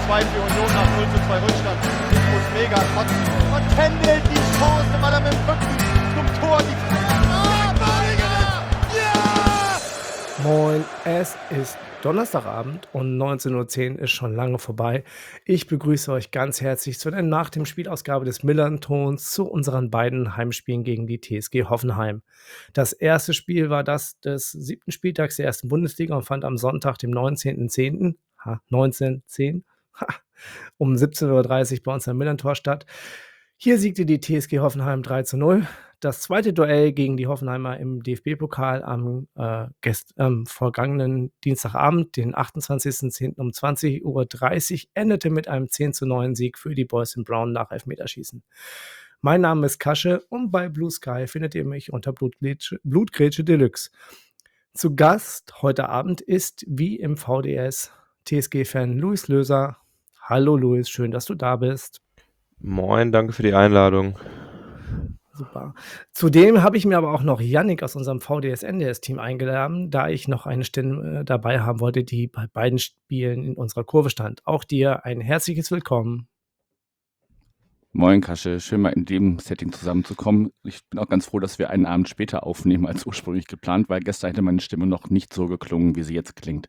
2 für Union nach 0:2 Rückstand. Nico Mega und händelt die Chance, weil er mit dem Rücken zum Tor die Ja! Moin, es ist Donnerstagabend und 19:10 ist schon lange vorbei. Ich begrüße euch ganz herzlich zu der nach dem Spielausgabe des Millern-Tons zu unseren beiden Heimspielen gegen die TSG Hoffenheim. Das erste Spiel war das des 7. Spieltags der 1. Bundesliga und fand am Sonntag, dem 19.10. 19:10 um 17:30 Uhr bei uns am Millern-Tor statt. Hier siegte die TSG Hoffenheim 3:0. Das zweite Duell gegen die Hoffenheimer im DFB-Pokal am vergangenen Dienstagabend, den 28.10. um 20:30 Uhr, endete mit einem 10:9 Sieg für die Boys in Brown nach Elfmeterschießen. Mein Name ist Kasche und bei Blue Sky findet ihr mich unter Blutgrätsche Deluxe. Zu Gast heute Abend ist, wie im VDS, TSG-Fan Luis Löser. Hallo Luis, schön, dass du da bist. Moin, danke für die Einladung. Super. Zudem habe ich mir aber auch noch Yannick aus unserem VDS-NDS-Team eingeladen, da ich noch eine Stimme dabei haben wollte, die bei beiden Spielen in unserer Kurve stand. Auch dir ein herzliches Willkommen. Moin Kasche, schön mal in dem Setting zusammenzukommen. Ich bin auch ganz froh, dass wir einen Abend später aufnehmen als ursprünglich geplant, weil gestern hätte meine Stimme noch nicht so geklungen, wie sie jetzt klingt.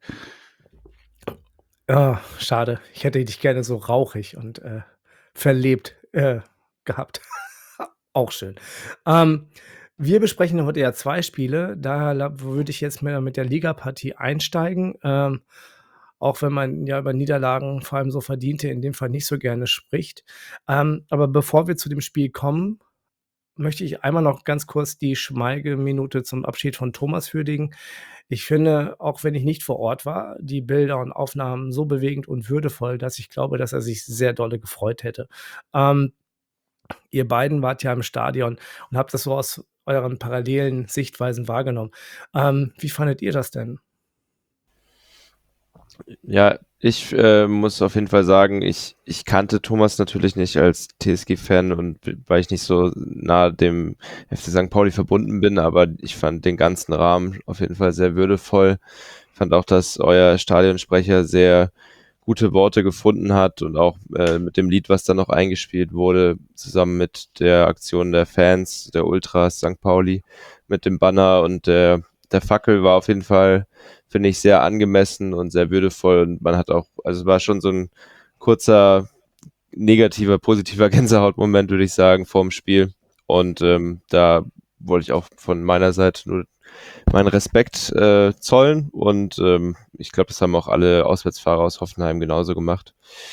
Ah, schade. Ich hätte dich gerne so rauchig und verlebt gehabt. Auch schön. Wir besprechen heute ja 2 Spiele. Daher würde ich jetzt mit der Ligapartie einsteigen. Auch wenn man ja über Niederlagen, vor allem so verdiente, in dem Fall nicht so gerne spricht. Aber bevor wir zu dem Spiel kommen, möchte ich einmal noch ganz kurz die Schweigeminute zum Abschied von Thomas würdigen. Ich finde, auch wenn ich nicht vor Ort war, die Bilder und Aufnahmen so bewegend und würdevoll, dass ich glaube, dass er sich sehr dolle gefreut hätte. Ihr beiden wart ja im Stadion und habt das so aus euren parallelen Sichtweisen wahrgenommen. Wie fandet ihr das denn? Ja, ich muss auf jeden Fall sagen, ich kannte Thomas natürlich nicht als TSG-Fan und weil ich nicht so nah dem FC St. Pauli verbunden bin, aber ich fand den ganzen Rahmen auf jeden Fall sehr würdevoll. Fand auch, dass euer Stadionsprecher sehr gute Worte gefunden hat und auch mit dem Lied, was dann noch eingespielt wurde, zusammen mit der Aktion der Fans, der Ultras St. Pauli, mit dem Banner und der Fackel war auf jeden Fall, finde ich, sehr angemessen und sehr würdevoll und man hat auch, also es war schon so ein kurzer negativer, positiver Gänsehautmoment, würde ich sagen, vorm Spiel und da wollte ich auch von meiner Seite nur meinen Respekt zollen und ich glaube, das haben auch alle Auswärtsfahrer aus Hoffenheim genauso gemacht.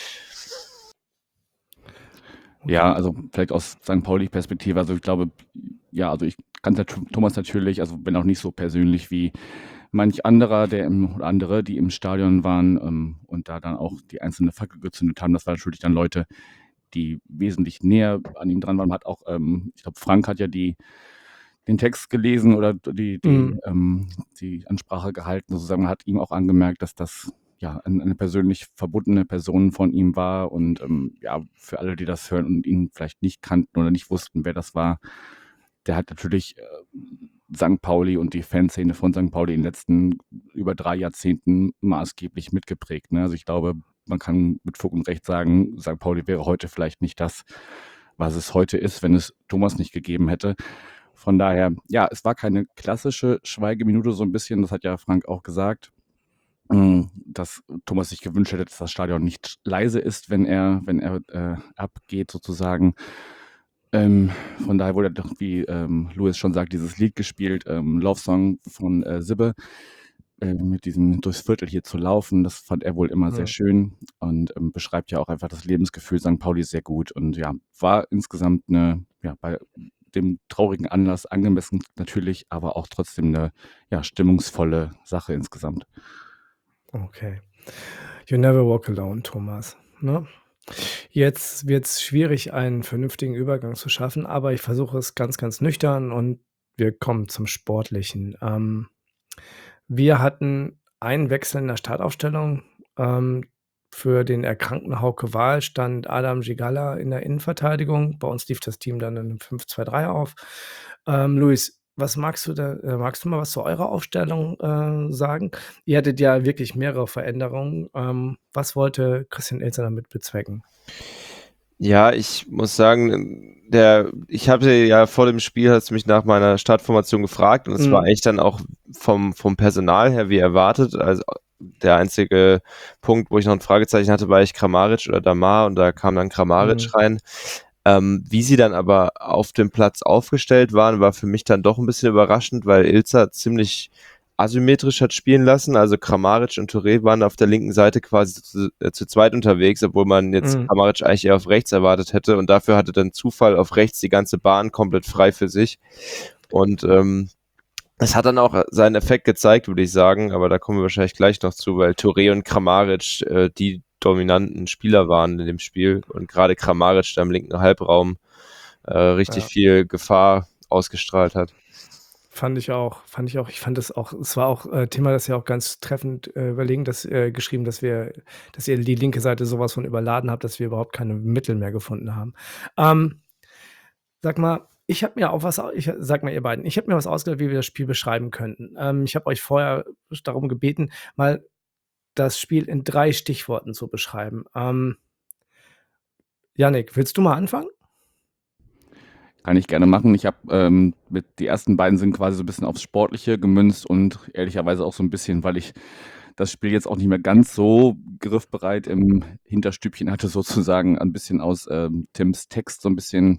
Ja, also vielleicht aus St. Pauli-Perspektive, also ich glaube, ja, also ich kannte Thomas natürlich, also bin auch nicht so persönlich wie manch anderer, oder andere, die im Stadion waren und da dann auch die einzelne Fackel gezündet haben. Das waren natürlich dann Leute, die wesentlich näher an ihm dran waren. Man hat auch, ich glaube, Frank hat ja den Text gelesen oder die Ansprache gehalten, sozusagen. Man hat ihm auch angemerkt, dass das ja eine persönlich verbundene Person von ihm war und ja, für alle, die das hören und ihn vielleicht nicht kannten oder nicht wussten, wer das war, der hat natürlich St. Pauli und die Fanszene von St. Pauli in den letzten über 3 Jahrzehnten maßgeblich mitgeprägt. Ne? Also ich glaube, man kann mit Fug und Recht sagen, St. Pauli wäre heute vielleicht nicht das, was es heute ist, wenn es Thomas nicht gegeben hätte. Von daher, ja, es war keine klassische Schweigeminute, so ein bisschen, das hat ja Frank auch gesagt, dass Thomas sich gewünscht hätte, dass das Stadion nicht leise ist, wenn er abgeht sozusagen. Von daher wurde doch, wie Louis schon sagt, dieses Lied gespielt, Love Song von Sibbe, mit diesem durchs Viertel hier zu laufen. Das fand er wohl immer sehr schön und beschreibt ja auch einfach das Lebensgefühl St. Pauli sehr gut und ja, war insgesamt bei dem traurigen Anlass angemessen natürlich, aber auch trotzdem eine stimmungsvolle Sache insgesamt. Okay. You never walk alone, Thomas, ne? Jetzt wird es schwierig, einen vernünftigen Übergang zu schaffen, aber ich versuche es ganz, ganz nüchtern und wir kommen zum Sportlichen. Wir hatten einen Wechsel in der Startaufstellung. Für den erkrankten Hauke Wahl stand Adam Gigala in der Innenverteidigung. Bei uns lief das Team dann in 'nem 5-2-3 auf. Luis, was magst du mal was zu eurer Aufstellung sagen? Ihr hattet ja wirklich mehrere Veränderungen. Was wollte Christian Ilzer damit bezwecken? Ja, ich muss sagen, ich hatte ja vor dem Spiel, hast du mich nach meiner Startformation gefragt und es war eigentlich dann auch vom Personal her wie erwartet. Also der einzige Punkt, wo ich noch ein Fragezeichen hatte, war ich Kramaric oder Damar und da kam dann Kramaric rein. Wie sie dann aber auf dem Platz aufgestellt waren, war für mich dann doch ein bisschen überraschend, weil Ilzer ziemlich asymmetrisch hat spielen lassen. Also Kramaric und Touré waren auf der linken Seite quasi zu zweit unterwegs, obwohl man jetzt Kramaric eigentlich eher auf rechts erwartet hätte. Und dafür hatte dann Zufall auf rechts die ganze Bahn komplett frei für sich. Und es hat dann auch seinen Effekt gezeigt, würde ich sagen. Aber da kommen wir wahrscheinlich gleich noch zu, weil Touré und Kramaric die dominanten Spieler waren in dem Spiel. Und gerade Kramaric da im linken Halbraum richtig viel Gefahr ausgestrahlt hat. Fand ich auch. Ich fand es war auch Thema, das ja auch ganz treffend geschrieben, dass ihr die linke Seite sowas von überladen habt, dass wir überhaupt keine Mittel mehr gefunden haben. Sag mal, sag mal ihr beiden, ich habe mir was ausgedacht, wie wir das Spiel beschreiben könnten. Ich habe euch vorher darum gebeten, mal das Spiel in 3 Stichworten zu beschreiben. Yannick, willst du mal anfangen? Kann ich gerne machen. Ich habe die ersten beiden sind quasi so ein bisschen aufs Sportliche gemünzt und ehrlicherweise auch so ein bisschen, weil ich das Spiel jetzt auch nicht mehr ganz so griffbereit im Hinterstübchen hatte, sozusagen ein bisschen aus Tims Text so ein bisschen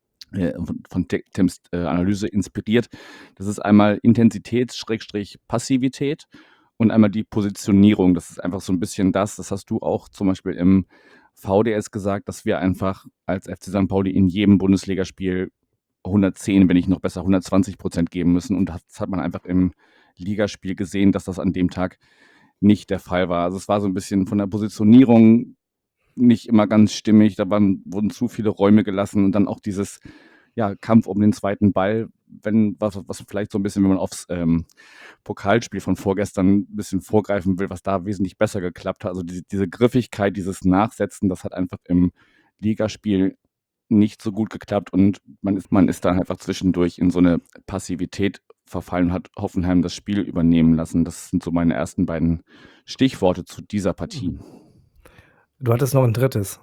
von Tims Analyse inspiriert. Das ist einmal Intensität/Passivität und einmal die Positionierung. Das ist einfach so ein bisschen das hast du auch zum Beispiel im VDS gesagt, dass wir einfach als FC St. Pauli in jedem Bundesligaspiel 110, wenn nicht noch besser 120% geben müssen. Und das hat man einfach im Ligaspiel gesehen, dass das an dem Tag nicht der Fall war. Also es war so ein bisschen von der Positionierung nicht immer ganz stimmig. Da wurden zu viele Räume gelassen und dann auch dieses Kampf um den zweiten Ball, was vielleicht so ein bisschen, wenn man aufs Pokalspiel von vorgestern ein bisschen vorgreifen will, was da wesentlich besser geklappt hat. Also diese Griffigkeit, dieses Nachsetzen, das hat einfach im Ligaspiel nicht so gut geklappt und man ist dann einfach zwischendurch in so eine Passivität verfallen und hat Hoffenheim das Spiel übernehmen lassen. Das sind so meine ersten beiden Stichworte zu dieser Partie. Du hattest noch ein drittes.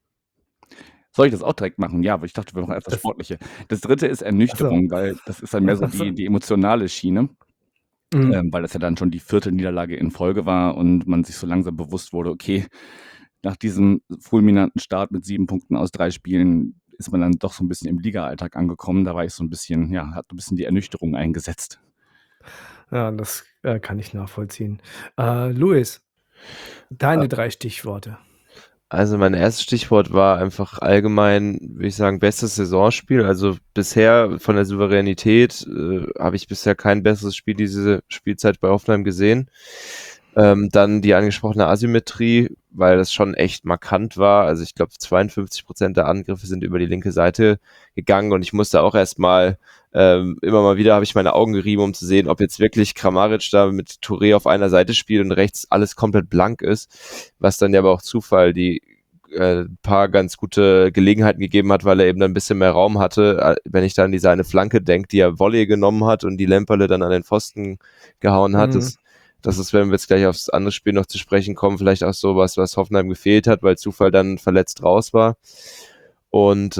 Soll ich das auch direkt machen? Ja, aber ich dachte, wir machen erst das Sportliche. Das dritte ist Ernüchterung, weil das ist dann mehr so die emotionale Schiene, weil das ja dann schon die 4. Niederlage in Folge war und man sich so langsam bewusst wurde, okay, nach diesem fulminanten Start mit 7 Punkten aus 3 Spielen ist man dann doch so ein bisschen im Liga-Alltag angekommen. Da war ich so ein bisschen, hat ein bisschen die Ernüchterung eingesetzt. Ja, das kann ich nachvollziehen. Luis, deine 3 Stichworte. Also mein erstes Stichwort war einfach allgemein, würde ich sagen, bestes Saisonspiel. Also bisher von der Souveränität habe ich bisher kein besseres Spiel diese Spielzeit bei Hoffenheim gesehen. Dann die angesprochene Asymmetrie, weil das schon echt markant war. Also ich glaube 52% der Angriffe sind über die linke Seite gegangen und ich musste auch erstmal immer mal wieder habe ich meine Augen gerieben, um zu sehen, ob jetzt wirklich Kramaric da mit Touré auf einer Seite spielt und rechts alles komplett blank ist, was dann ja aber auch Zufall die paar ganz gute Gelegenheiten gegeben hat, weil er eben dann ein bisschen mehr Raum hatte. Wenn ich dann an diese eine Flanke denke, die er Volley genommen hat und die Lemperle dann an den Pfosten gehauen hat, das ist, wenn wir jetzt gleich aufs andere Spiel noch zu sprechen kommen, vielleicht auch sowas, was Hoffenheim gefehlt hat, weil Zufall dann verletzt raus war. Und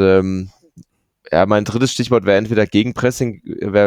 mein drittes Stichwort wäre entweder Gegenpressing.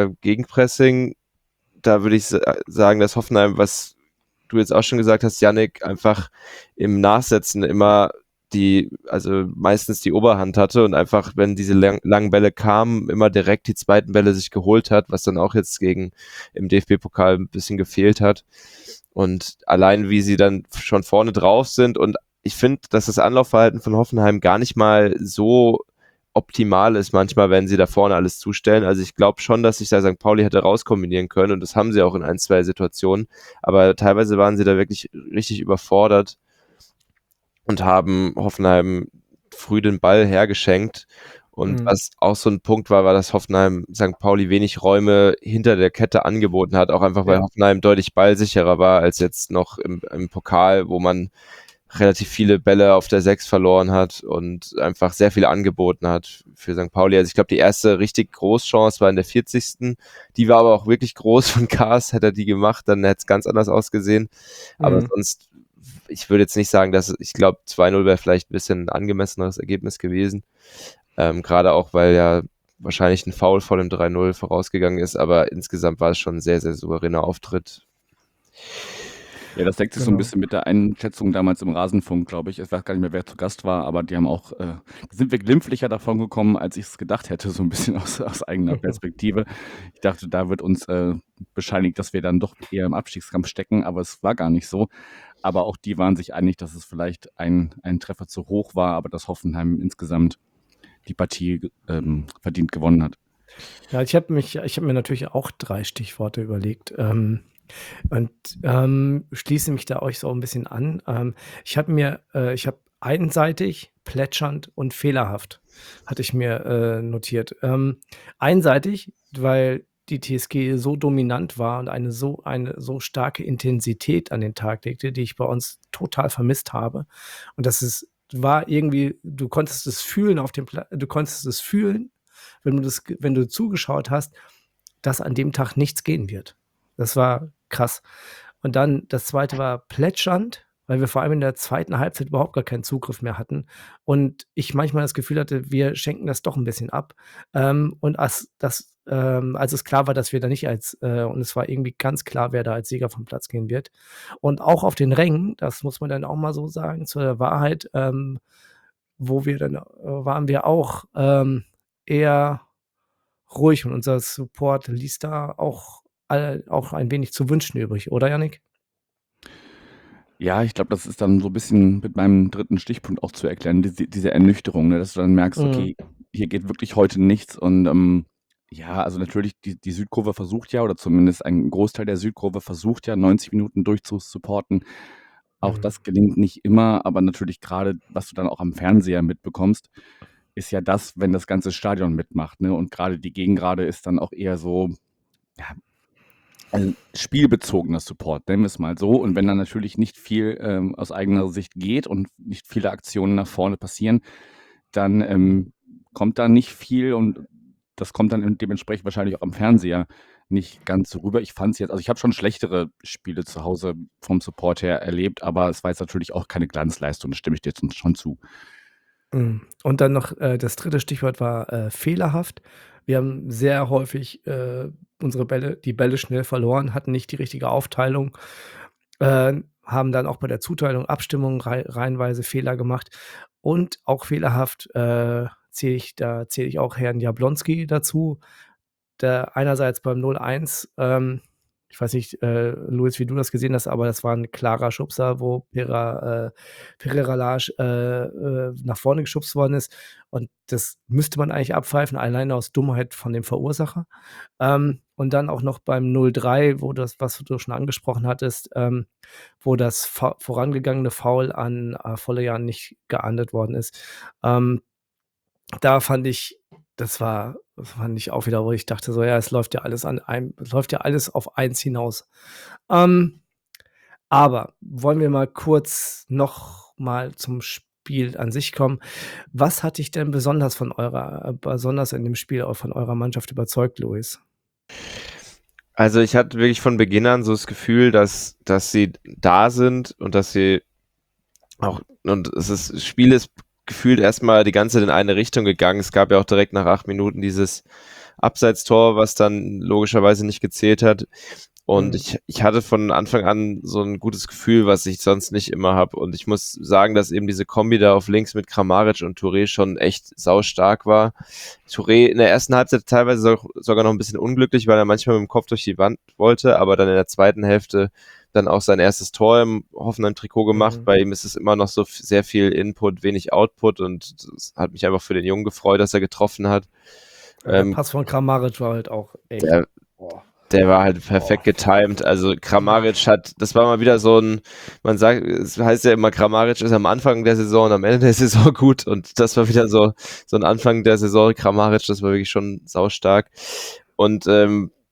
Da würde ich sagen, dass Hoffenheim, was du jetzt auch schon gesagt hast, Yannick, einfach im Nachsetzen immer meistens die Oberhand hatte und einfach, wenn diese langen Bälle kamen, immer direkt die zweiten Bälle sich geholt hat, was dann auch jetzt im DFB-Pokal ein bisschen gefehlt hat. Und allein, wie sie dann schon vorne drauf sind und ich finde, dass das Anlaufverhalten von Hoffenheim gar nicht mal so optimal ist manchmal, wenn sie da vorne alles zustellen. Also ich glaube schon, dass sich da St. Pauli hätte rauskombinieren können und das haben sie auch in 1-2 Situationen, aber teilweise waren sie da wirklich richtig überfordert und haben Hoffenheim früh den Ball hergeschenkt. Und was auch so ein Punkt war, dass Hoffenheim St. Pauli wenig Räume hinter der Kette angeboten hat, auch einfach, weil Hoffenheim deutlich ballsicherer war als jetzt noch im Pokal, wo man relativ viele Bälle auf der 6 verloren hat und einfach sehr viel angeboten hat für St. Pauli. Also ich glaube, die erste richtig Großchance war in der 40. Die war aber auch wirklich groß von Kars. Hätte er die gemacht, dann hätte es ganz anders ausgesehen. Aber sonst, ich würde jetzt nicht sagen, ich glaube, 2-0 wäre vielleicht ein bisschen ein angemesseneres Ergebnis gewesen. Gerade auch, weil ja wahrscheinlich ein Foul vor dem 3-0 vorausgegangen ist, aber insgesamt war es schon ein sehr, sehr souveräner Auftritt. Ja, das deckt sich so ein bisschen mit der Einschätzung damals im Rasenfunk, glaube ich. Ich weiß gar nicht mehr, wer zu Gast war, aber die haben auch, sind wir glimpflicher davon gekommen, als ich es gedacht hätte, so ein bisschen aus eigener Perspektive. Ich dachte, da wird uns bescheinigt, dass wir dann doch eher im Abstiegskampf stecken, aber es war gar nicht so. Aber auch die waren sich einig, dass es vielleicht ein Treffer zu hoch war, aber dass Hoffenheim insgesamt die Partie verdient gewonnen hat. Ja, ich habe mir natürlich auch 3 Stichworte überlegt. Und schließe mich da euch so ein bisschen an. Ich habe einseitig, plätschernd und fehlerhaft, hatte ich mir notiert. Einseitig, weil die TSG so dominant war und eine so starke Intensität an den Tag legte, die ich bei uns total vermisst habe. Und war irgendwie, du konntest es fühlen du konntest es fühlen, wenn du zugeschaut hast, dass an dem Tag nichts gehen wird. Das war krass. Und dann das zweite war plätschernd, weil wir vor allem in der zweiten Halbzeit überhaupt gar keinen Zugriff mehr hatten. Und ich manchmal das Gefühl hatte, wir schenken das doch ein bisschen ab. Und als es klar war, dass wir da nicht und es war irgendwie ganz klar, wer da als Sieger vom Platz gehen wird. Und auch auf den Rängen, das muss man dann auch mal so sagen, zur Wahrheit, wo wir dann, waren wir auch eher ruhig und unser Support ließ da auch ein wenig zu wünschen übrig, oder Jannik? Ja, ich glaube, das ist dann so ein bisschen mit meinem dritten Stichpunkt auch zu erklären, diese Ernüchterung, ne, dass du dann merkst, okay, hier geht wirklich heute nichts. Und ja, also natürlich, die Südkurve versucht ja, oder zumindest ein Großteil der Südkurve versucht ja, 90 Minuten durchzusupporten. Auch das gelingt nicht immer, aber natürlich gerade, was du dann auch am Fernseher mitbekommst, ist ja das, wenn das ganze Stadion mitmacht, ne? Und gerade die Gegengrade ist dann auch eher so, ja, ein spielbezogener Support, nennen wir es mal so. Und wenn dann natürlich nicht viel aus eigener Sicht geht und nicht viele Aktionen nach vorne passieren, dann kommt da nicht viel und das kommt dann dementsprechend wahrscheinlich auch am Fernseher nicht ganz so rüber. Ich fand es jetzt, also ich habe schon schlechtere Spiele zu Hause vom Support her erlebt, aber es war jetzt natürlich auch keine Glanzleistung, das stimme ich dir jetzt schon zu. Und dann noch das dritte Stichwort war fehlerhaft. Wir haben sehr häufig die Bälle schnell verloren, hatten nicht die richtige Aufteilung, haben dann auch bei der Zuteilung, Abstimmung reihenweise Fehler gemacht. Und auch fehlerhaft zähle ich auch Herrn Jablonski dazu, der einerseits beim 0-1, ich weiß nicht, Luis, wie du das gesehen hast, aber das war ein klarer Schubser, wo Pereira Lage nach vorne geschubst worden ist. Und das müsste man eigentlich abpfeifen, alleine aus Dummheit von dem Verursacher. Und dann auch noch beim 0-3, was du schon angesprochen hattest, wo das vorangegangene Foul an Vollejan nicht geahndet worden ist. Da fand ich auch wieder, wo ich dachte so, ja, es läuft ja alles auf eins hinaus. Aber wollen wir mal kurz noch mal zum Spiel an sich kommen. Was hat dich denn besonders in dem Spiel auch von eurer Mannschaft überzeugt, Luis? Also ich hatte wirklich von Beginn an so das Gefühl, dass sie da sind und dass sie auch, das Spiel ist gefühlt erstmal die ganze Zeit in eine Richtung gegangen. Es gab ja auch direkt nach 8 Minuten dieses Abseitstor, was dann logischerweise nicht gezählt hat. Und ich hatte von Anfang an so ein gutes Gefühl, was ich sonst nicht immer habe. Und ich muss sagen, dass eben diese Kombi da auf links mit Kramaric und Touré schon echt saustark war. Touré in der ersten Halbzeit teilweise sogar noch ein bisschen unglücklich, weil er manchmal mit dem Kopf durch die Wand wollte, aber dann in der zweiten Hälfte dann auch sein erstes Tor im Hoffenheim-Trikot gemacht. Bei ihm ist es immer noch so sehr viel Input, wenig Output und es hat mich einfach für den Jungen gefreut, dass er getroffen hat. Der Pass von Kramaric war halt auch echt. Der war halt perfekt getimed. Also Kramaric das war mal wieder so man sagt, es heißt ja immer, Kramaric ist am Anfang der Saison und am Ende der Saison gut und das war wieder so ein Anfang der Saison Kramaric, das war wirklich schon saustark. Und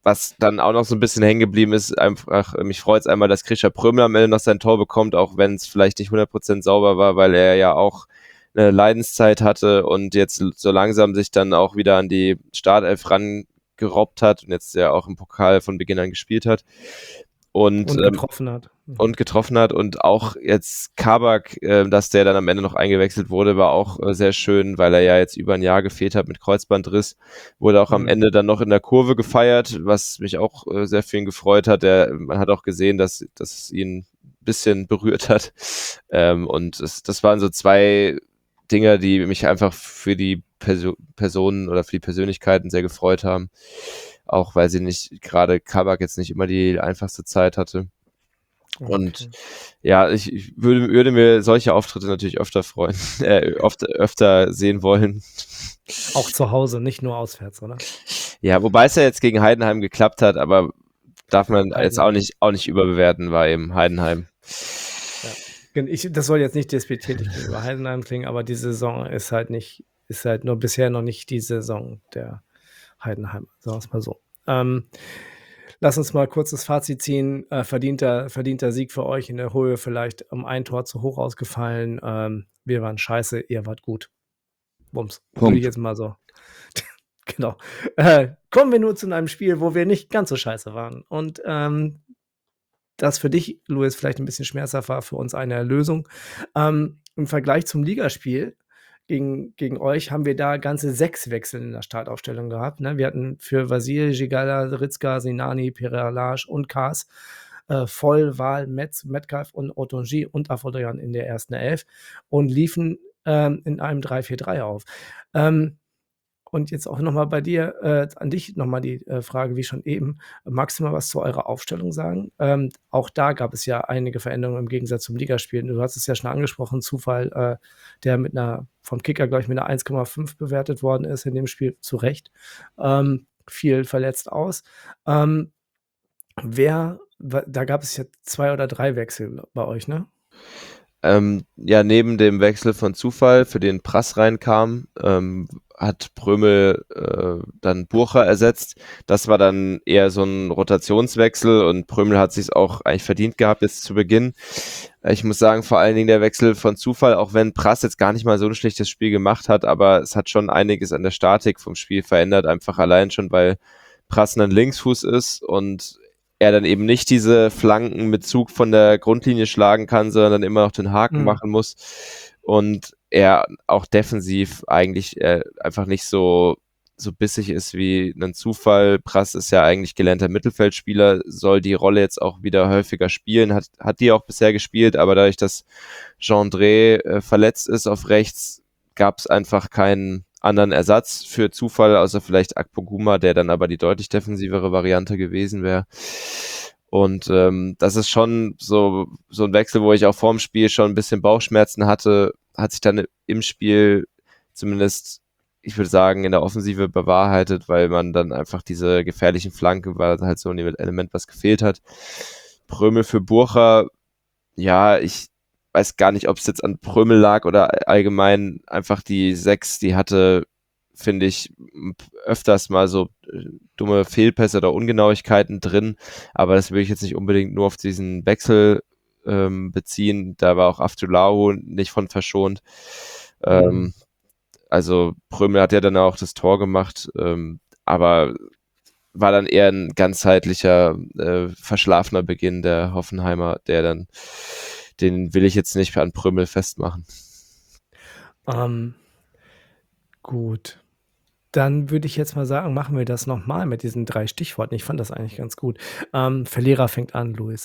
was dann auch noch so ein bisschen hängen geblieben ist, einfach, mich freut es einmal, dass Grisha Prömel am Ende noch sein Tor bekommt, auch wenn es vielleicht nicht 100% sauber war, weil er ja auch eine Leidenszeit hatte und jetzt so langsam sich dann auch wieder an die Startelf rangerobbt hat und jetzt ja auch im Pokal von Beginn an gespielt hat. Und getroffen hat. getroffen hat und auch jetzt Kabak, dass der dann am Ende noch eingewechselt wurde, war auch sehr schön, weil er ja jetzt über ein Jahr gefehlt hat mit Kreuzbandriss, wurde auch am Ende dann noch in der Kurve gefeiert, was mich auch sehr für ihn gefreut hat. Man hat auch gesehen, dass es ihn ein bisschen berührt hat, und das waren so zwei Dinge, die mich einfach für die Personen oder für die Persönlichkeiten sehr gefreut haben, auch weil sie nicht, gerade Kabak jetzt nicht immer die einfachste Zeit hatte. Und ja, ich würde mir solche Auftritte natürlich öfter freuen, öfter sehen wollen. Auch zu Hause, nicht nur auswärts, oder? Ja, wobei es ja jetzt gegen Heidenheim geklappt hat, aber darf man jetzt auch nicht überbewerten, war eben Heidenheim. Ja. Das soll jetzt nicht despektierlich gegenüber Heidenheim klingen, aber die Saison ist halt nur bisher noch nicht die Saison der Heidenheim, sagen wir es mal so. Lass uns mal kurz das Fazit ziehen. Verdienter Sieg für euch in der Höhe, vielleicht um ein Tor zu hoch ausgefallen. Wir waren scheiße, ihr wart gut. Bums. Würde ich jetzt mal so. Genau. Kommen wir nur zu einem Spiel, wo wir nicht ganz so scheiße waren. Und das für dich, Louis, vielleicht ein bisschen schmerzhaft war, für uns eine Erlösung. Im Vergleich zum Ligaspiel gegen euch haben wir da ganze 6 Wechsel in der Startaufstellung gehabt. Ne? Wir hatten für Vasil, Gigala, Ritzka, Sinani, Peralage und Kaas Voll, Wahl, Metcalf und Otonji und Afodrian in der ersten 11 und liefen in einem 3-4-3 auf. Und jetzt auch nochmal bei dir, an dich nochmal die Frage, wie schon eben. Magst du mal was zu eurer Aufstellung sagen? Auch da gab es ja einige Veränderungen im Gegensatz zum Ligaspiel. Du hast es ja schon angesprochen, Zufall, der vom Kicker, glaube ich, mit einer 1,5 bewertet worden ist in dem Spiel, zu Recht. Viel verletzt aus. Da gab es ja 2 oder 3 Wechsel bei euch, ne? Ja, neben dem Wechsel von Zufall, für den Prass reinkam, hat Prömel dann Burcher ersetzt. Das war dann eher so ein Rotationswechsel und Prömel hat sich auch eigentlich verdient gehabt jetzt zu Beginn. Ich muss sagen, vor allen Dingen der Wechsel von Zufall, auch wenn Prass jetzt gar nicht mal so ein schlechtes Spiel gemacht hat, aber es hat schon einiges an der Statik vom Spiel verändert, einfach allein schon, weil Prass ein Linksfuß ist und er dann eben nicht diese Flanken mit Zug von der Grundlinie schlagen kann, sondern dann immer noch den Haken machen muss und er auch defensiv eigentlich einfach nicht so bissig ist wie ein Zufall. Prass ist ja eigentlich gelernter Mittelfeldspieler, soll die Rolle jetzt auch wieder häufiger spielen, hat die auch bisher gespielt, aber dadurch, dass Gendré verletzt ist auf rechts, gab es einfach keinen anderen Ersatz für Zufall, außer vielleicht Akpoguma, der dann aber die deutlich defensivere Variante gewesen wäre. Und das ist schon so ein Wechsel, wo ich auch vorm Spiel schon ein bisschen Bauchschmerzen hatte, hat sich dann im Spiel zumindest, ich würde sagen, in der Offensive bewahrheitet, weil man dann einfach diese gefährlichen Flanken, war halt so ein Element, was gefehlt hat. Prömel für Burcher, ja, ich weiß gar nicht, ob es jetzt an Prömel lag oder allgemein einfach die 6, die hatte, finde ich, öfters mal so dumme Fehlpässe oder Ungenauigkeiten drin, aber das will ich jetzt nicht unbedingt nur auf diesen Wechsel beziehen, da war auch Aftulahu nicht von verschont. Also Prömel hat ja dann auch das Tor gemacht, aber war dann eher ein ganzheitlicher, verschlafener Beginn der Hoffenheimer, den will ich jetzt nicht an Prömel festmachen. Gut. Dann würde ich jetzt mal sagen, machen wir das nochmal mit diesen 3 Stichworten. Ich fand das eigentlich ganz gut. Verlierer fängt an, Louis.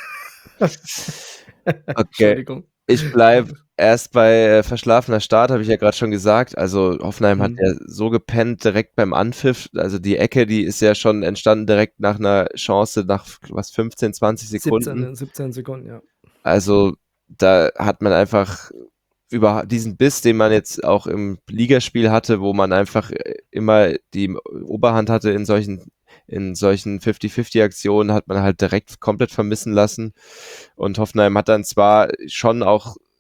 Okay, ich bleibe erst bei verschlafener Start, habe ich ja gerade schon gesagt. Also Hoffenheim hat ja so gepennt direkt beim Anpfiff. Also die Ecke, die ist ja schon entstanden direkt nach einer Chance nach 15, 20 Sekunden. 17 Sekunden, ja. Also da hat man einfach über diesen Biss, den man jetzt auch im Ligaspiel hatte, wo man einfach immer die Oberhand hatte in solchen 50-50-Aktionen, hat man halt direkt komplett vermissen lassen. Und Hoffenheim hat dann zwar schon auch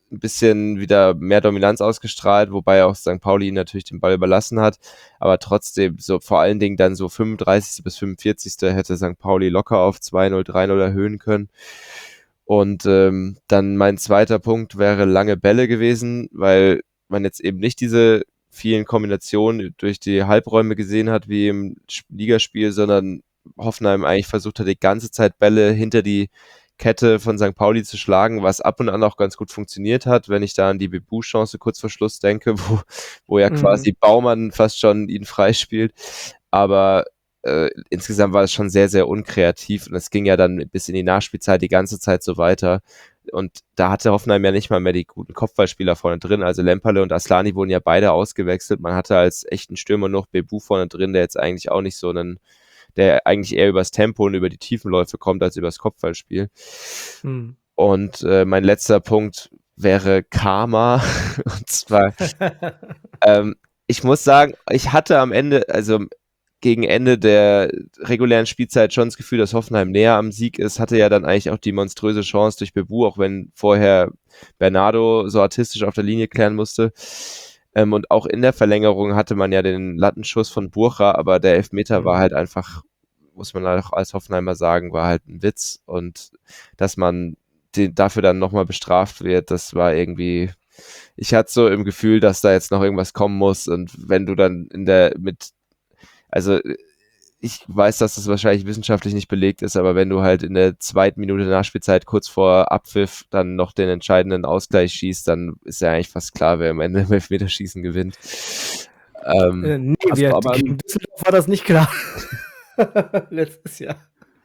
ein bisschen wieder mehr Dominanz ausgestrahlt, wobei auch St. Pauli natürlich den Ball überlassen hat, aber trotzdem so vor allen Dingen dann so 35. bis 45. hätte St. Pauli locker auf 2-0, 3-0 erhöhen können. Und dann mein zweiter Punkt wäre lange Bälle gewesen, weil man jetzt eben nicht diese vielen Kombinationen durch die Halbräume gesehen hat wie im Ligaspiel, sondern Hoffenheim eigentlich versucht hat, die ganze Zeit Bälle hinter die Kette von St. Pauli zu schlagen, was ab und an auch ganz gut funktioniert hat, wenn ich da an die Bebu-Chance kurz vor Schluss denke, wo ja quasi Baumann fast schon ihn freispielt. Aber insgesamt war es schon sehr, sehr unkreativ und es ging ja dann bis in die Nachspielzeit die ganze Zeit so weiter. Und da hatte Hoffenheim ja nicht mal mehr die guten Kopfballspieler vorne drin. Also Lemperle und Aslani wurden ja beide ausgewechselt. Man hatte als echten Stürmer noch Bebu vorne drin, der jetzt eigentlich auch nicht so der eigentlich eher übers Tempo und über die Tiefenläufe kommt, als übers Kopfballspiel. Und mein letzter Punkt wäre Karma. Und zwar, ich muss sagen, ich hatte am Ende, also gegen Ende der regulären Spielzeit schon das Gefühl, dass Hoffenheim näher am Sieg ist, hatte ja dann eigentlich auch die monströse Chance durch Bebu, auch wenn vorher Bernardo so artistisch auf der Linie klären musste. Und auch in der Verlängerung hatte man ja den Lattenschuss von Burcha, aber der Elfmeter war halt einfach, muss man auch als Hoffenheimer sagen, war halt ein Witz. Und dass man dafür dann nochmal bestraft wird, das war irgendwie, ich hatte so im Gefühl, dass da jetzt noch irgendwas kommen muss. Und wenn du dann also ich weiß, dass das wahrscheinlich wissenschaftlich nicht belegt ist, aber wenn du halt in der 2. Minute Nachspielzeit kurz vor Abpfiff dann noch den entscheidenden Ausgleich schießt, dann ist ja eigentlich fast klar, wer am Ende im Elfmeterschießen gewinnt. Nee, gegen Düsseldorf war das nicht klar. Letztes Jahr.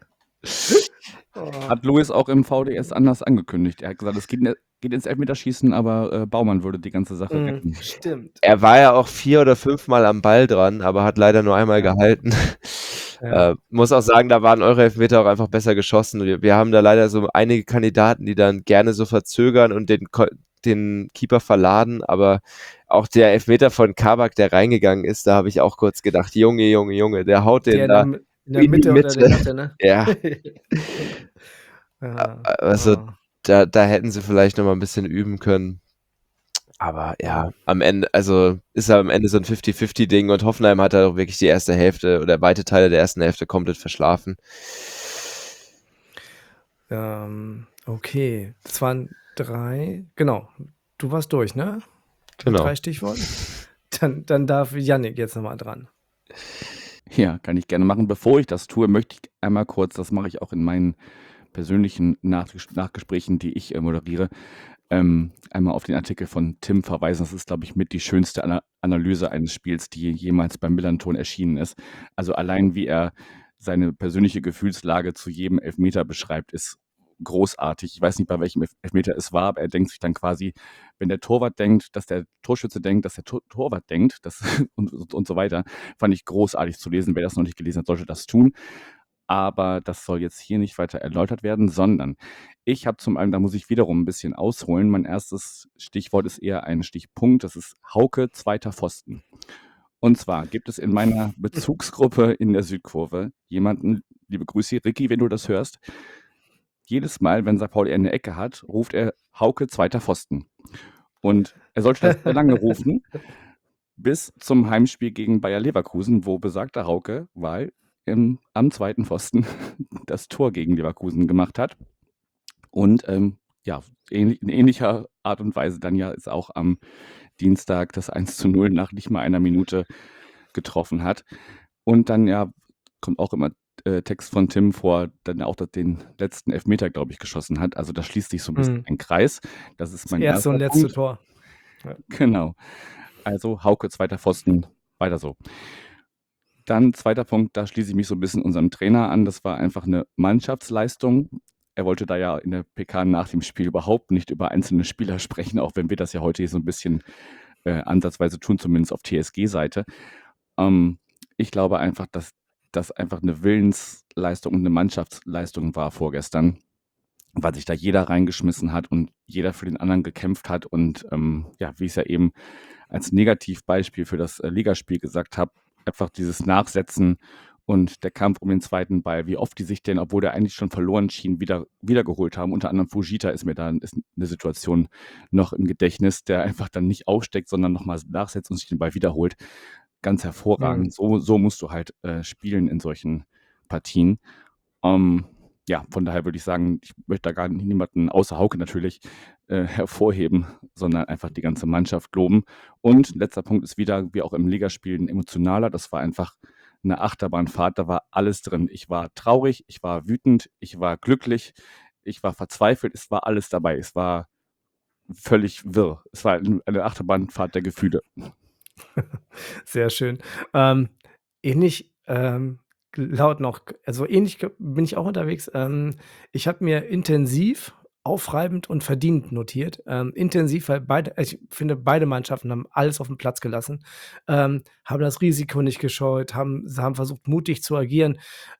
Hat Louis auch im VDS anders angekündigt. Er hat gesagt, es geht ins Elfmeterschießen, aber Baumann würde die ganze Sache retten. Stimmt. Er war ja auch 4 oder 5 Mal am Ball dran, aber hat leider nur einmal gehalten. Ja. Muss auch sagen, da waren eure Elfmeter auch einfach besser geschossen. Wir haben da leider so einige Kandidaten, die dann gerne so verzögern und den Keeper verladen, aber auch der Elfmeter von Kabak, der reingegangen ist, da habe ich auch kurz gedacht, Junge, der haut den da in der Mitte oder der Latte, ne? Ja. Also da hätten sie vielleicht noch mal ein bisschen üben können. Aber ja, am Ende, also ist er am Ende so ein 50-50-Ding und Hoffenheim hat da auch wirklich die erste Hälfte oder weite Teile der ersten Hälfte komplett verschlafen. Okay, das waren 3, genau. Du warst durch, ne? Genau. 3 Stichworte. Dann darf Yannick jetzt nochmal dran. Ja, kann ich gerne machen. Bevor ich das tue, möchte ich einmal kurz, das mache ich auch in meinen persönlichen Nachgesprächen, die ich moderiere, einmal auf den Artikel von Tim verweisen. Das ist, glaube ich, mit die schönste Analyse eines Spiels, die jemals beim Millern-Ton erschienen ist. Also allein, wie er seine persönliche Gefühlslage zu jedem Elfmeter beschreibt, ist großartig. Ich weiß nicht, bei welchem Elfmeter es war, aber er denkt sich dann quasi, wenn der Torwart denkt, dass der Torschütze denkt, dass der Torwart denkt, und so weiter. Fand ich großartig zu lesen. Wer das noch nicht gelesen hat, sollte das tun. Aber das soll jetzt hier nicht weiter erläutert werden, sondern ich habe zum einen, da muss ich wiederum ein bisschen ausholen, mein erstes Stichwort ist eher ein Stichpunkt, das ist Hauke, zweiter Pfosten. Und zwar gibt es in meiner Bezugsgruppe in der Südkurve jemanden, liebe Grüße, Ricky, wenn du das hörst, jedes Mal, wenn St. Pauli eine Ecke hat, ruft er Hauke, zweiter Pfosten. Und er sollte das sehr lange rufen, bis zum Heimspiel gegen Bayer Leverkusen, wo besagter Hauke am zweiten Pfosten das Tor gegen Leverkusen gemacht hat. Und in ähnlicher Art und Weise dann ja ist auch am Dienstag das 1:0 nach nicht mal einer Minute getroffen hat. Und dann ja kommt auch immer Text von Tim vor, dann auch den letzten Elfmeter, glaube ich, geschossen hat. Also da schließt sich so ein bisschen ein Kreis. Das ist mein erste und letzte Punkt. Tor. Ja. Genau. Also Hauke, zweiter Pfosten, weiter so. Dann zweiter Punkt, da schließe ich mich so ein bisschen unserem Trainer an. Das war einfach eine Mannschaftsleistung. Er wollte da ja in der PK nach dem Spiel überhaupt nicht über einzelne Spieler sprechen, auch wenn wir das ja heute hier so ein bisschen ansatzweise tun, zumindest auf TSG-Seite. Ich glaube einfach, dass das einfach eine Willensleistung und eine Mannschaftsleistung war vorgestern, weil sich da jeder reingeschmissen hat und jeder für den anderen gekämpft hat. Und wie ich es ja eben als Negativbeispiel für das Ligaspiel gesagt habe, einfach dieses Nachsetzen und der Kampf um den zweiten Ball, wie oft die sich denn, obwohl der eigentlich schon verloren schien, wiedergeholt haben. Unter anderem Fujita ist eine Situation noch im Gedächtnis, der einfach dann nicht aufsteckt, sondern nochmal nachsetzt und sich den Ball wiederholt. Ganz hervorragend. So musst du halt spielen in solchen Partien. Ja, von daher würde ich sagen, ich möchte da gar niemanden, außer Hauke natürlich, hervorheben, sondern einfach die ganze Mannschaft loben. Und letzter Punkt ist wieder, wie auch im Ligaspielen, emotionaler. Das war einfach eine Achterbahnfahrt, da war alles drin. Ich war traurig, ich war wütend, ich war glücklich, ich war verzweifelt, es war alles dabei. Es war völlig wirr. Es war eine Achterbahnfahrt der Gefühle. Sehr schön. Ähnlich laut noch, also ähnlich bin ich auch unterwegs. Ich habe mir intensiv, aufreibend und verdient notiert. Intensiv, weil ich finde, beide Mannschaften haben alles auf den Platz gelassen, haben das Risiko nicht gescheut, haben versucht, mutig zu agieren.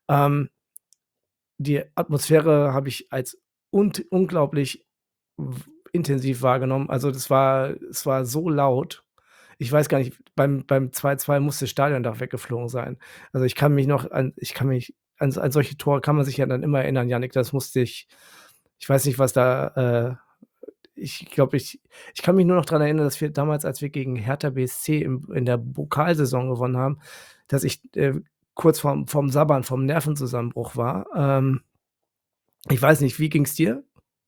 Die Atmosphäre habe ich als unglaublich intensiv wahrgenommen. Also es war so laut. Ich weiß gar nicht, beim 2:2 muss das Stadiondach weggeflogen sein. Also, ich kann mich an solche Tore kann man sich ja dann immer erinnern, Jannik, das musste ich weiß nicht, was da, ich glaube, ich kann mich nur noch dran erinnern, dass wir damals, als wir gegen Hertha BSC in der Pokalsaison gewonnen haben, dass ich, kurz vorm Sabbern, vorm Nervenzusammenbruch war. Ich weiß nicht, wie ging's dir?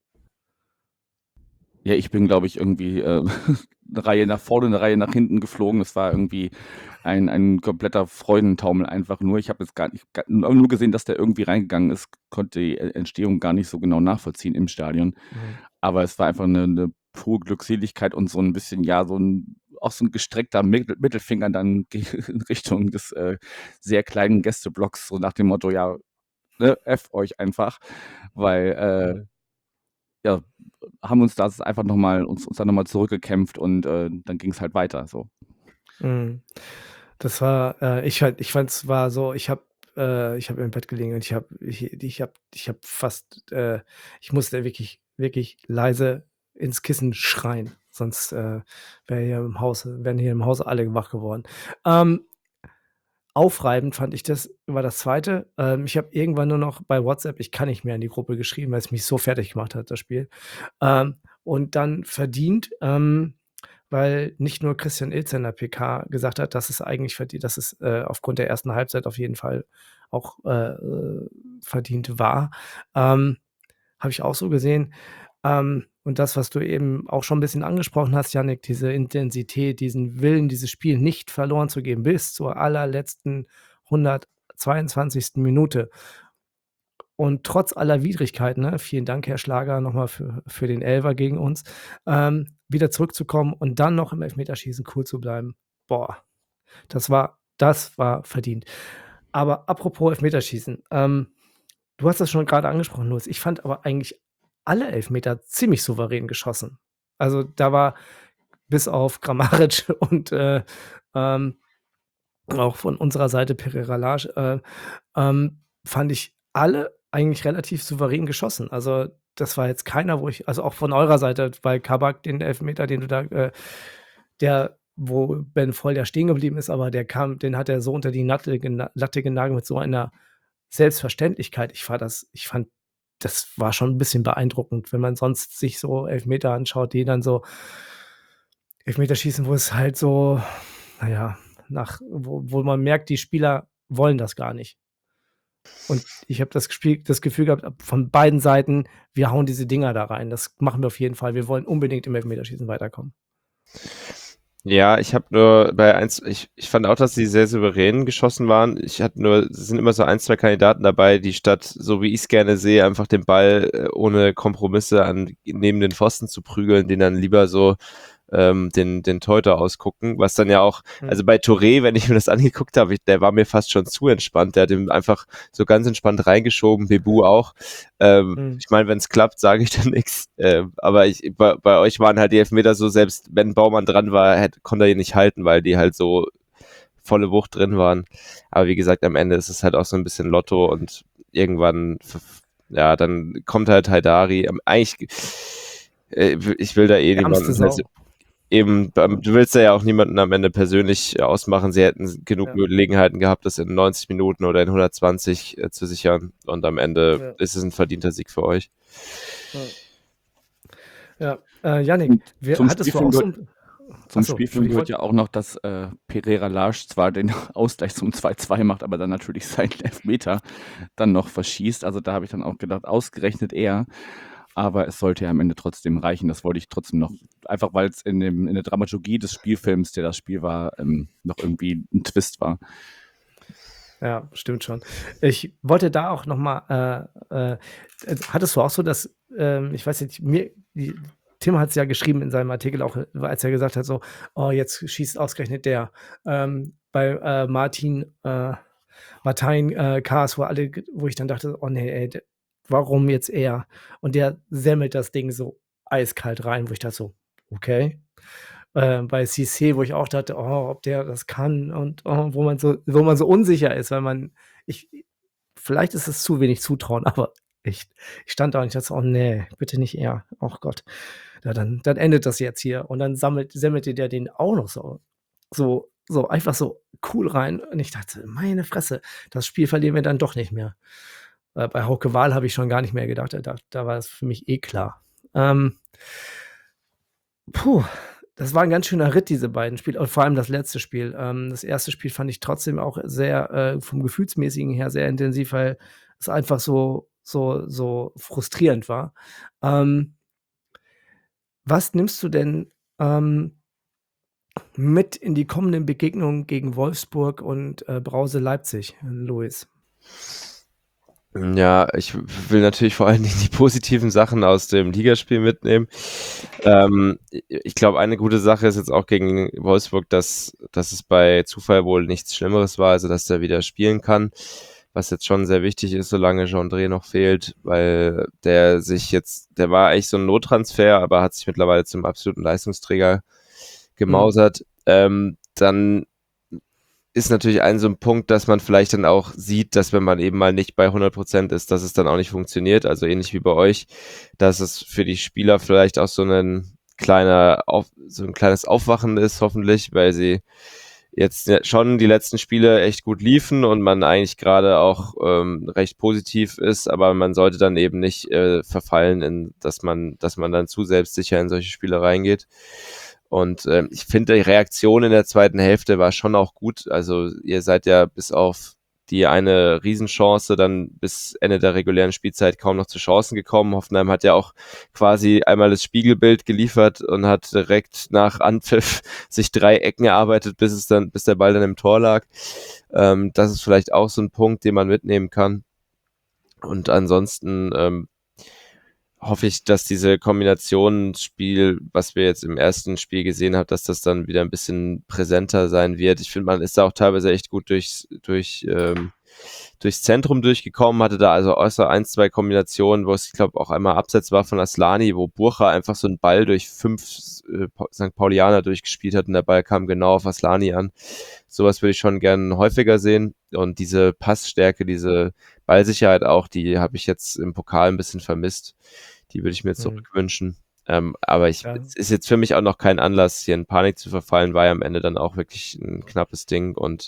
Ja, ich bin, glaube ich, irgendwie 'ne Reihe nach vorne, 'ne Reihe nach hinten geflogen. Es war irgendwie ein kompletter Freudentaumel einfach nur. Ich habe jetzt gar nicht nur gesehen, dass der irgendwie reingegangen ist, konnte die Entstehung gar nicht so genau nachvollziehen im Stadion. Aber es war einfach eine pure Glückseligkeit und so ein bisschen, ja, so ein gestreckter Mittelfinger dann in Richtung des sehr kleinen Gästeblocks, so nach dem Motto: „Ja, ne, F euch einfach“, weil ja, haben uns das einfach uns dann nochmal zurückgekämpft und dann ging es halt weiter so. Mhm. Das war, ich fand, es war so, ich habe im Bett gelegen und ich habe fast, ich musste wirklich, wirklich leise ins Kissen schreien, sonst wären hier im Hause alle wach geworden. Ähm, Aufreibend fand ich das, war das Zweite. Ich habe irgendwann nur noch bei WhatsApp, ich kann nicht mehr in die Gruppe geschrieben, weil es mich so fertig gemacht hat, das Spiel. Und dann verdient, weil nicht nur Christian Ilzer in der PK gesagt hat, dass es eigentlich verdient, dass es aufgrund der ersten Halbzeit auf jeden Fall auch verdient war. Habe ich auch so gesehen. Und das, was du eben auch schon ein bisschen angesprochen hast, Jannik, diese Intensität, diesen Willen, dieses Spiel nicht verloren zu geben bis zur allerletzten 122. Minute. Und trotz aller Widrigkeiten, ne, vielen Dank, Herr Schlager, nochmal für den Elfer gegen uns, wieder zurückzukommen und dann noch im Elfmeterschießen cool zu bleiben. Boah, das war verdient. Aber apropos Elfmeterschießen, du hast das schon gerade angesprochen, Louis. Ich fand aber eigentlich alle Elfmeter ziemlich souverän geschossen. Also, da war bis auf Kramaric und, auch von unserer Seite Pereira Lage, fand ich alle eigentlich relativ souverän geschossen. Also, das war jetzt keiner, also auch von eurer Seite, weil Kabak den Elfmeter, den du da, wo Ben Voll ja stehen geblieben ist, aber den hat er so unter die Latte genagelt mit so einer Selbstverständlichkeit. Ich fand, das war schon 'n bisschen beeindruckend, wenn man sonst sich so Elfmeter anschaut, die dann so Elfmeterschießen, wo es halt so, na ja, wo man merkt, die Spieler wollen das gar nicht. Und ich habe das Gefühl gehabt, von beiden Seiten, wir hauen diese Dinger da rein. Das machen wir auf jeden Fall. Wir wollen unbedingt im Elfmeterschießen weiterkommen. Ja, ich habe nur ich fand auch, dass sie sehr souverän geschossen waren. Es sind immer so 1, 2 Kandidaten dabei, die statt, so wie ich es gerne sehe, einfach den Ball ohne Kompromisse neben den Pfosten zu prügeln, den dann lieber so den Torhüter ausgucken, was dann ja auch, also bei Touré, wenn ich mir das angeguckt habe, der war mir fast schon zu entspannt, der hat ihn einfach so ganz entspannt reingeschoben, Bebu auch. Ich meine, wenn es klappt, sage ich dann nichts, aber bei euch waren halt die Elfmeter so, selbst wenn Baumann dran war, konnte er ihn nicht halten, weil die halt so volle Wucht drin waren. Aber wie gesagt, am Ende ist es halt auch so ein bisschen Lotto und irgendwann, ja, dann kommt halt Haidari. Eigentlich, ich will da Ärmste niemanden. Sau. eben, du willst ja auch niemanden am Ende persönlich ausmachen. Sie hätten genug Ja. Gelegenheiten gehabt, das in 90 Minuten oder in 120 zu sichern. Und am Ende Ja. ist es ein verdienter Sieg für euch. Ja, Yannick, Und zum hattest du Spielfilm auch so gehört, ein... zum Achso, Spielfilm gehört Entschuldigung, ja auch noch, dass Pereira Lage zwar den Ausgleich zum 2:2 macht, aber dann natürlich seinen Elfmeter dann noch verschießt. Also da habe ich dann auch gedacht, ausgerechnet er. Aber es sollte ja am Ende trotzdem reichen. Das wollte ich trotzdem noch, einfach weil es in der Dramaturgie des Spielfilms, der das Spiel war, noch irgendwie ein Twist war. ja, stimmt schon. Ich wollte da auch noch mal, hattest du auch so, dass, ich weiß nicht, Tim hat es ja geschrieben in seinem Artikel auch, als er gesagt hat so: „Oh, jetzt schießt ausgerechnet der." Bei, Martin, Kaas, wo ich dann dachte: „Oh ne, ey, warum jetzt er?" Und der semmelt das Ding so eiskalt rein, wo ich dachte so: „Okay." Bei Cissé, wo ich auch dachte: „Oh, ob der das kann", und, wo man so unsicher ist, weil ich vielleicht ist es zu wenig Zutrauen, aber ich stand da und ich dachte so: „Oh ne, bitte nicht er. Och Gott. Ja, dann endet das jetzt hier." Und dann semmelte der den auch noch so einfach so cool rein, und ich dachte: „Meine Fresse, das Spiel verlieren wir dann doch nicht mehr." Bei Hauke Wahl habe ich schon gar nicht mehr gedacht, da war es für mich eh klar. Ähm, Puh, das war 'n ganz schöner Ritt, diese beiden Spiele, und vor allem das letzte Spiel. Das erste Spiel fand ich trotzdem auch sehr, vom Gefühlsmäßigen her sehr intensiv, weil es einfach so frustrierend war. Ähm, Was nimmst du denn, mit in die kommenden Begegnungen gegen Wolfsburg und, Brause Leipzig, Luis? Ja, ich will natürlich vor allen Dingen die positiven Sachen aus dem Ligaspiel mitnehmen. Ich glaube, eine gute Sache ist jetzt auch gegen Wolfsburg, dass es bei Zufall wohl nichts Schlimmeres war, also dass der wieder spielen kann, was jetzt schon sehr wichtig ist, solange Jean-André noch fehlt, weil der war eigentlich so ein Nottransfer, aber hat sich mittlerweile zum absoluten Leistungsträger gemausert. Dann ist natürlich so ein Punkt, dass man vielleicht dann auch sieht, dass wenn man eben mal nicht bei 100% ist, dass es dann auch nicht funktioniert. Also ähnlich wie bei euch, dass es für die Spieler vielleicht auch so ein kleines Aufwachen ist, hoffentlich, weil sie jetzt schon die letzten Spiele echt gut liefen und man eigentlich gerade auch recht positiv ist, aber man sollte dann eben nicht verfallen, dass man dann zu selbstsicher in solche Spiele reingeht. Und ich finde, die Reaktion in der zweiten Hälfte war schon auch gut. Also ihr seid ja bis auf die eine Riesenchance dann bis Ende der regulären Spielzeit kaum noch zu Chancen gekommen. Hoffenheim hat ja auch quasi einmal das Spiegelbild geliefert und hat direkt nach Anpfiff sich 3 Ecken erarbeitet, bis der Ball dann im Tor lag. Das ist vielleicht auch so ein Punkt, den man mitnehmen kann. Und ansonsten hoffe ich, dass diese Kombinationsspiel, was wir jetzt im ersten Spiel gesehen haben, dass das dann wieder ein bisschen präsenter sein wird. Ich finde, man ist da auch teilweise echt gut durchs Zentrum durchgekommen, hatte da also außer 1, 2 Kombinationen, wo es, ich glaube, auch einmal Abseits war von Aslani, wo Burcha einfach so einen Ball durch 5 St. Paulianer durchgespielt hat und der Ball kam genau auf Aslani an. Sowas würde ich schon gerne häufiger sehen, und diese Passstärke, diese Ballsicherheit auch, die habe ich jetzt im Pokal ein bisschen vermisst. Die würde ich mir zurückwünschen. Aber Ja. es ist jetzt für mich auch noch kein Anlass, hier in Panik zu verfallen, war ja am Ende dann auch wirklich ein knappes Ding, und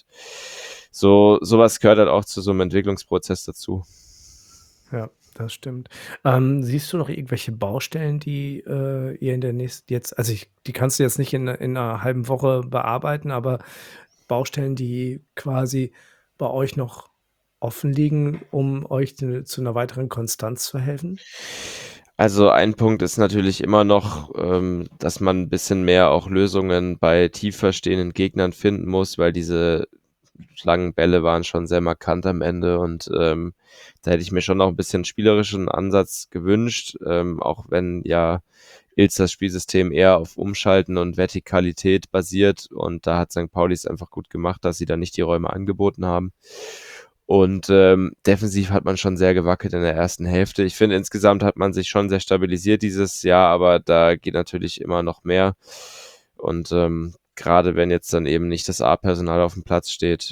sowas gehört halt auch zu so einem Entwicklungsprozess dazu. Ja, das stimmt. Siehst du noch irgendwelche Baustellen, die, ihr in der nächsten jetzt, also die kannst du jetzt nicht in 'ner halben Woche bearbeiten, aber Baustellen, die quasi bei euch noch offen liegen, um euch zu einer weiteren Konstanz zu verhelfen? Also ein Punkt ist natürlich immer noch, dass man ein bisschen mehr auch Lösungen bei tiefer stehenden Gegnern finden muss, weil diese langen Bälle waren schon sehr markant am Ende, und da hätte ich mir schon noch ein bisschen spielerischen Ansatz gewünscht, auch wenn ja Ilzers Spielsystem eher auf Umschalten und Vertikalität basiert, und da hat St. Pauli es einfach gut gemacht, dass sie da nicht die Räume angeboten haben. Und defensiv hat man schon sehr gewackelt in der ersten Hälfte. Ich finde, insgesamt hat man sich schon sehr stabilisiert dieses Jahr, aber da geht natürlich immer noch mehr. Und gerade wenn jetzt dann eben nicht das A-Personal auf dem Platz steht,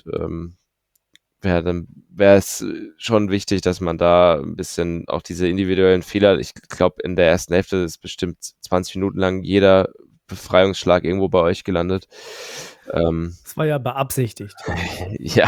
wäre es schon wichtig, dass man da ein bisschen auch diese individuellen Fehler, ich glaube, in der ersten Hälfte ist bestimmt 20 Minuten lang jeder Befreiungsschlag irgendwo bei euch gelandet. Das war ja beabsichtigt. Ja,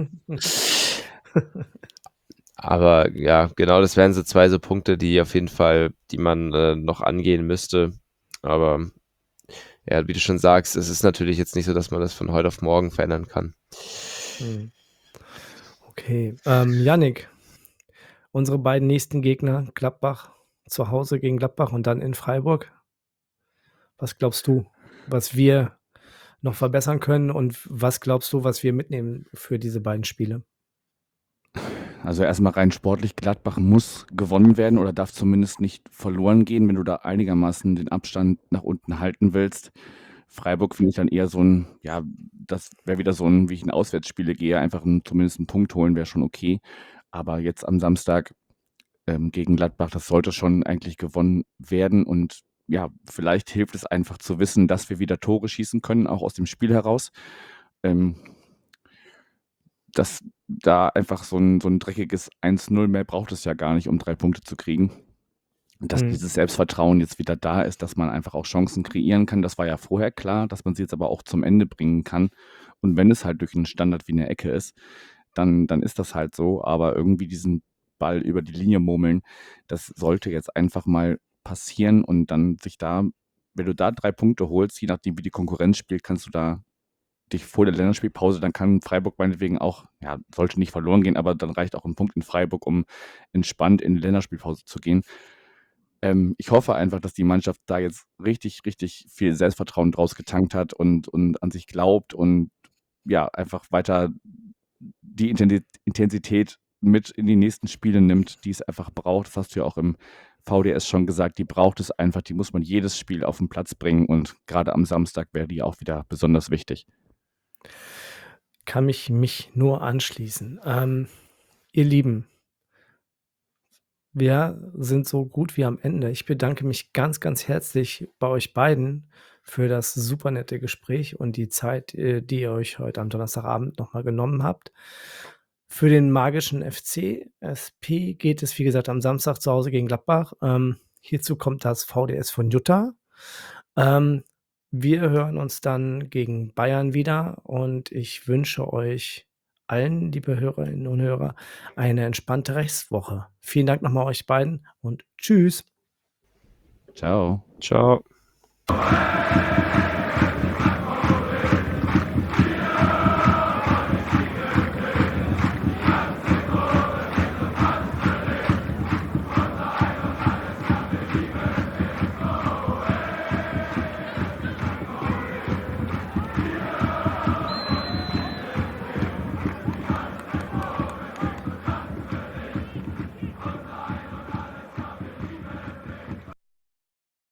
aber ja, genau, das wären so 2 so Punkte, die man noch angehen müsste. Aber ja, wie du schon sagst, es ist natürlich jetzt nicht so, dass man das von heute auf morgen verändern kann. Hm. Okay, Jannik, unsere beiden nächsten Gegner, Gladbach zu Hause gegen Gladbach und dann in Freiburg. Was glaubst du, was wir noch verbessern können und was glaubst du, was wir mitnehmen für diese beiden Spiele? Also erstmal rein sportlich, Gladbach muss gewonnen werden oder darf zumindest nicht verloren gehen, wenn du da einigermaßen den Abstand nach unten halten willst. Freiburg finde ich dann eher so ein, ja, das wäre wieder so ein, wie ich in Auswärtsspiele gehe, einfach zumindest einen Punkt holen wäre schon okay. Aber jetzt am Samstag gegen Gladbach, das sollte schon eigentlich gewonnen werden. Und ja, vielleicht hilft es einfach zu wissen, dass wir wieder Tore schießen können, auch aus dem Spiel heraus. Dass da einfach so ein dreckiges 1:0 mehr braucht es ja gar nicht, um 3 Punkte zu kriegen. Und dass dieses Selbstvertrauen jetzt wieder da ist, dass man einfach auch Chancen kreieren kann. Das war ja vorher klar, dass man sie jetzt aber auch zum Ende bringen kann. Und wenn es halt durch einen Standard wie eine Ecke ist, dann ist das halt so. Aber irgendwie diesen Ball über die Linie murmeln, das sollte jetzt einfach mal passieren und dann wenn du da 3 Punkte holst, je nachdem, wie die Konkurrenz spielt, kannst du da dich vor der Länderspielpause, dann kann Freiburg meinetwegen auch, ja, sollte nicht verloren gehen, aber dann reicht auch ein Punkt in Freiburg, um entspannt in die Länderspielpause zu gehen. Ich hoffe einfach, dass die Mannschaft da jetzt richtig, richtig viel Selbstvertrauen draus getankt hat und an sich glaubt und ja, einfach weiter die Intensität mit in die nächsten Spiele nimmt, die es einfach braucht. Das hast du ja auch im VDS schon gesagt, die braucht es einfach, die muss man jedes Spiel auf den Platz bringen und gerade am Samstag wäre die auch wieder besonders wichtig. Kann mich nur anschließen. Ihr Lieben, wir sind so gut wie am Ende. Ich bedanke mich ganz, ganz herzlich bei euch beiden für das super nette Gespräch und die Zeit, die ihr euch heute am Donnerstagabend noch mal genommen habt. Für den magischen FC SP geht es, wie gesagt, am Samstag zu Hause gegen Gladbach. Hierzu kommt das VDS von Jutta. Wir hören uns dann gegen Bayern wieder und ich wünsche euch allen, liebe Hörerinnen und Hörer, eine entspannte Restwoche. Vielen Dank nochmal euch beiden und tschüss. Ciao. Ciao.